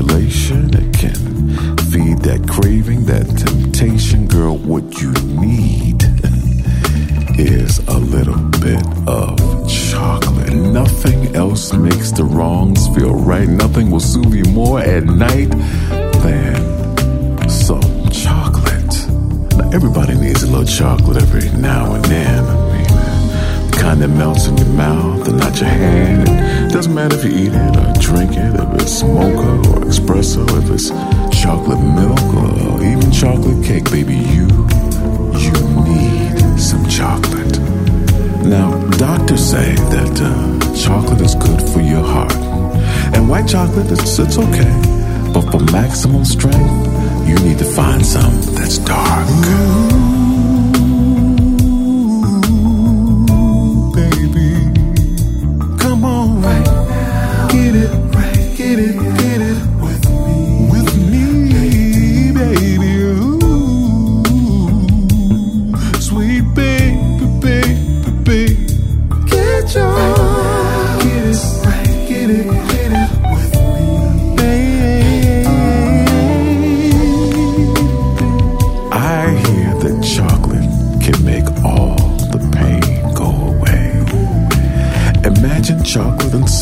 stimulation. It can feed that craving, that temptation. Girl, what you need is a little bit of chocolate. Nothing else makes the wrongs feel right. Nothing will soothe you more at night than some chocolate. Now, everybody needs a little chocolate every now and then. I mean, the kind that melts in your mouth and not your hand. It doesn't matter if you eat it or drink it, if it's mocha or espresso, if it's chocolate milk or even chocolate cake, baby, you need some chocolate. Now, doctors say that chocolate is good for your heart. And white chocolate, it's okay. But for maximum strength, you need to find some that's dark.